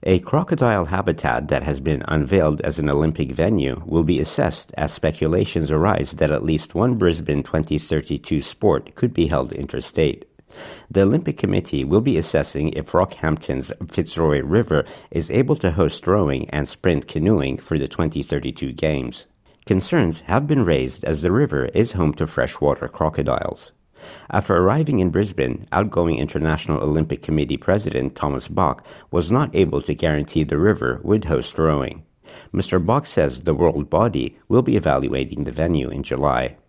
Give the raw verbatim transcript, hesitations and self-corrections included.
A crocodile habitat that has been unveiled as an Olympic venue will be assessed as speculations arise that at least one Brisbane twenty thirty-two sport could be held interstate. The Olympic Committee will be assessing if Rockhampton's Fitzroy River is able to host rowing and sprint canoeing for the twenty thirty-two Games. Concerns have been raised as the river is home to freshwater crocodiles. After arriving in Brisbane, outgoing International Olympic Committee President Thomas Bach was not able to guarantee the river would host rowing. Mister Bach says the world body will be evaluating the venue in July.